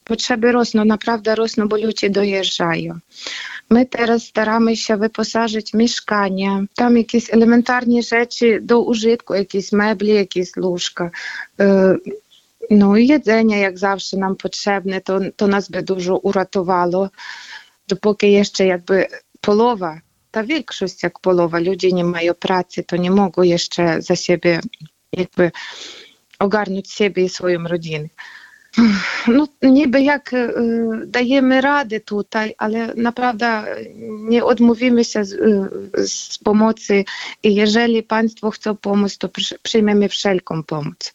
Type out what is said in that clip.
potrzeby rosną, naprawdę rosną, bo ludzie dojeżdżają. My teraz staramy się wyposażyć mieszkania, tam jakieś elementarne rzeczy do użytku, jakieś mebli, jakieś łóżka. No i jedzenie jak zawsze nam potrzebne, to nas by dużo uratowało, dopóki jeszcze jakby połowa, ta większość jak połowa ludzi nie mają pracy, to nie mogą jeszcze za siebie jakby ogarnąć siebie i swoją rodzinę. No niby jak dajemy radę tutaj, ale naprawdę nie odmówimy się z pomocy i jeżeli państwo chce pomóc, to przyjmiemy wszelką pomoc.